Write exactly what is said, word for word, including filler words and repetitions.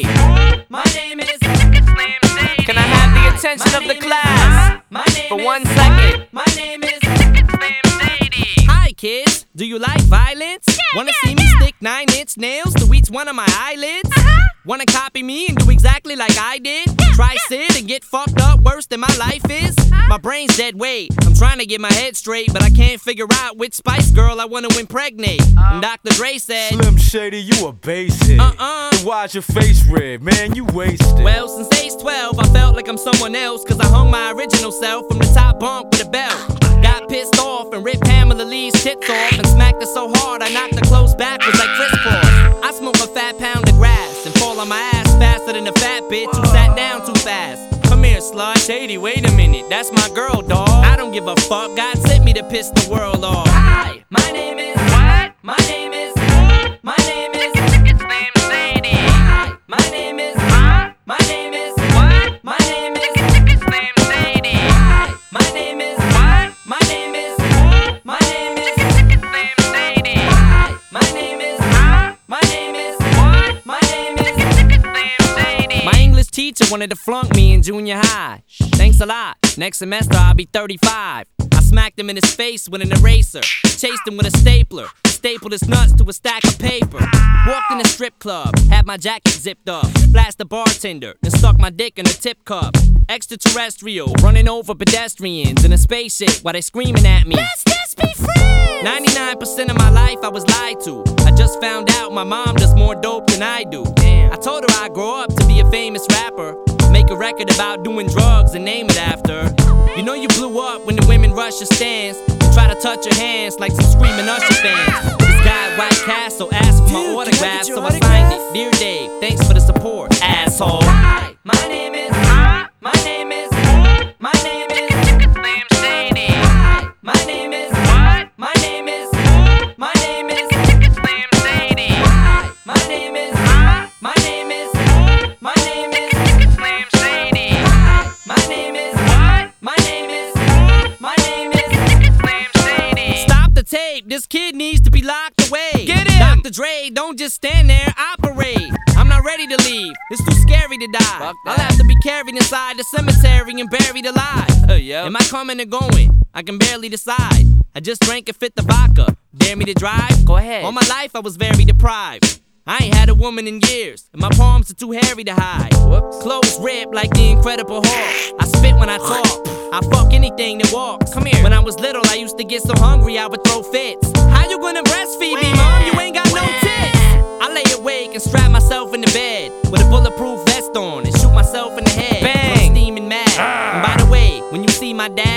My name is Slim Shady. Can I have the attention of the class for one second? My name is Slim Shady. Hi kids, do you like violence? Yeah, Wanna yeah, see me yeah. stick nine inch nails to each one of my eyelids? Uh-huh. Wanna copy me and do exactly like I did? Yeah, Try yeah. sit and get fucked up worse than my life is? Uh-huh. My brain's dead weight. I'm trying to get my head straight, but I can't figure out which Spice Girl I wanna impregnate. And Doctor Dre said, Slim Shady, you a basic. Uh-uh. Then why's your face red? Man, you wasted. Well, since age twelve, I felt like I'm someone else, cause I hung my original self from the top bunk with a belt. Got pissed off and ripped Pamela Lee's tits off and smacked her so hard I knocked her clothes backwards like Chris Paul. I smoke a fat pound of grass and fall on my ass faster than a fat bitch who sat down too fast. Come here, slut. Shady, wait a minute, that's my girl, dawg. I don't give a fuck, God sent me to piss the world off. Hi, my name is what? My name is My name is Slim Shady. Hi, my name is huh? My name is what? My name is Slim Shady. Hi, my name is what? My name is My name is Slim Shady. Hi, my name is huh? My name is what? My name is Slim Shady. My English teacher wanted to flunk me in junior high. Thanks a lot. Next semester I'll be thirty-five. I smacked him in his face with an eraser. Chased him with a stapler. Stapled his nuts to a stack of paper. Walked in a strip club. Had my jacket zipped up. Flashed the bartender. Then stuck my dick in a tip cup. Extraterrestrial. Running over pedestrians in a spaceship while they screaming at me. Let's just be friends. ninety-nine percent of my life I was lied to. I just found out my mom does more dope than I do. Damn. I told her I'd grow up to be a famous rapper. Make a record about doing drugs and name it after. You know you blew up when the women rush your stands and try to touch your hands like some screaming Usher fans. This guy at White Castle asked for my Dude, can I autograph, get your so I autograph? signed it. Dear Dave, thanks for the support, asshole. Hi, my name is huh? My name is My name is Slim Shady. Hi, my name is what? My name is My name is Slim Shady. Hi, my name is huh? My name is My name is Slim Shady. Hi, my name is what? My name is My name is Slim Shady. Stop the tape, this kid needs to be locked away. Get him! Doctor Dre, don't just stand there, operate. I'm not ready to leave, it's too scary to die. I'll have to be carried inside the cemetery and buried alive. Uh, yeah. Am I coming or going? I can barely decide. I just drank and fit the vodka. Dare me to drive? Go ahead. All my life I was very deprived. I ain't had a woman in years, and my palms are too hairy to hide. Whoops. Clothes ripped like the Incredible Hulk. I spit when I talk. I fuck anything that walks. Come here. When I was little, I used to get so hungry I would throw fits. How you gonna breastfeed me, mom? You ain't got no tits. I lay awake and strap myself in the bed with a bulletproof vest on and shoot myself in the head. Bang. I'm steaming mad. And by the way, when you see my dad,